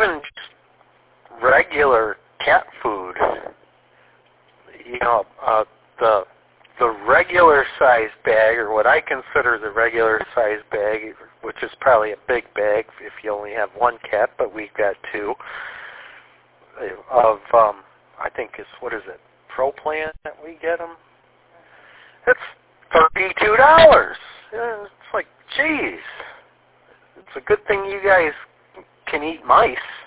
even regular cat food, you know, the regular size bag, or what I consider the regular size bag, which is probably a big bag if you only have one cat, but we've got two, of, I think it's, what is it, Pro Plan that we get them? It's $32. It's like, geez. It's a good thing you guys can eat mice.